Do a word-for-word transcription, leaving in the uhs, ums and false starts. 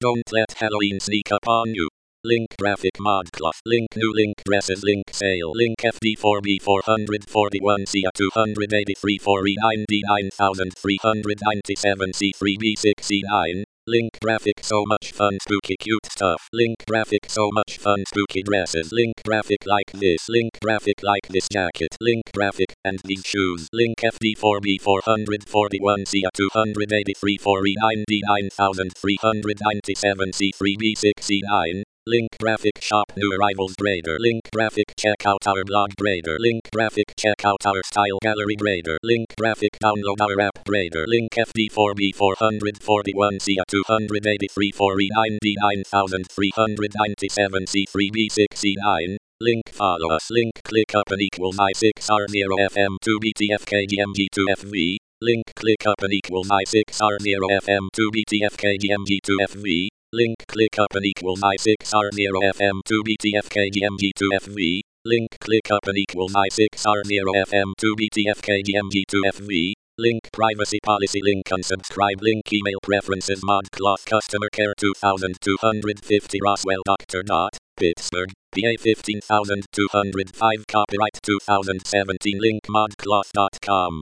Don't let Halloween sneak up on you. Link graphic mod cloth. Link new link dresses. Link sale. Link F D four B four forty-one C A two eighty-three four E ninety-nine three ninety-seven C three B sixty-nine. Link graphic so much fun spooky cute stuff. Link graphic so much fun spooky dresses. Link graphic like this. Link graphic like this jacket. Link graphic and these shoes. Link F D four B four forty-one C A two eighty-three four E ninety-nine three ninety-seven C three B sixty-nine. Link graphic shop new arrivals grader. Link graphic check out our blog grader. Link graphic check out our style gallery grader. Link graphic download our app grader. Link F D four B four forty-one C A two eighty-three four E ninety-nine three ninety-seven C three B sixty-nine. Link follow us. Link click up and equal my six R zero F M two B T F K G M G two F V. Link click up and equal my six R zero F M two B T F K G M G two F V. Link click up and equal my six R zero F M two B T F K G M G two F V. Link click up and equal my six R zero F M two B T F K G M G two F V. Link privacy policy. Link unsubscribe. Link email preferences mod cloth customer care two thousand two hundred fifty Roswell Doctor Dot Pittsburgh P A fifteen thousand two hundred five copyright two thousand seventeen. Link modcloth dot com.